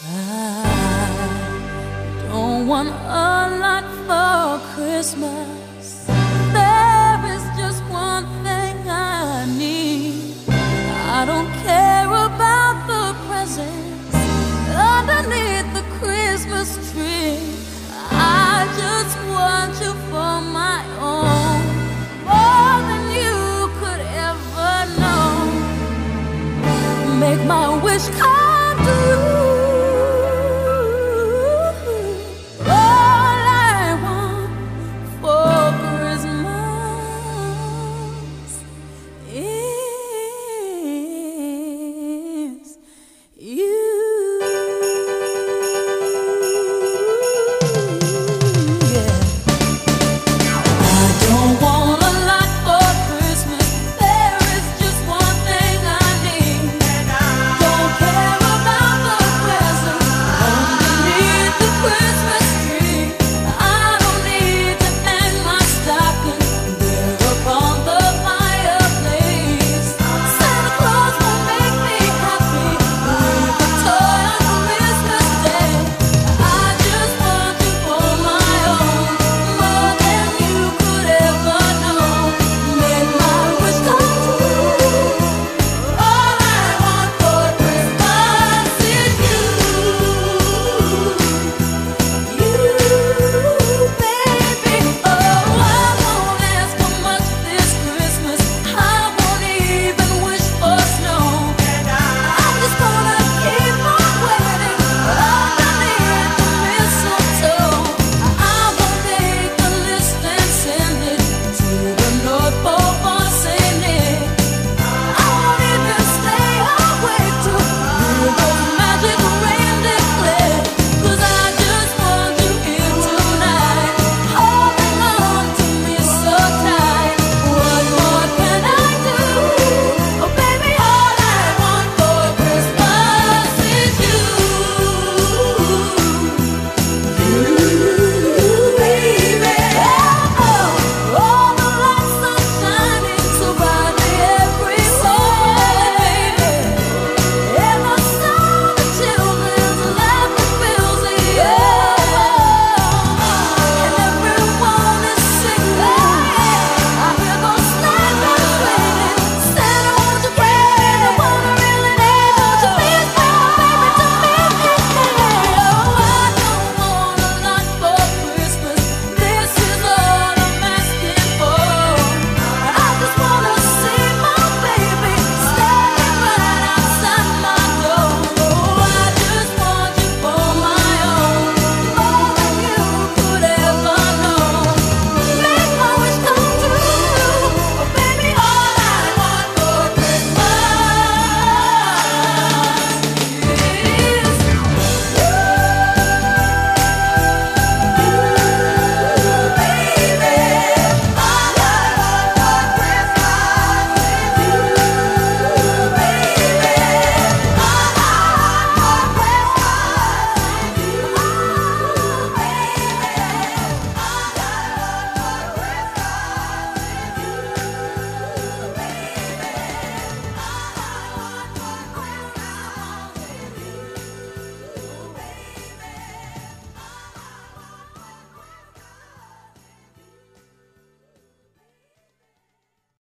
I don't want a lot for Christmas. There is just one thing I need. I don't care about the presents underneath the Christmas tree. I just want you for my own, more than you could ever know. Make my wish come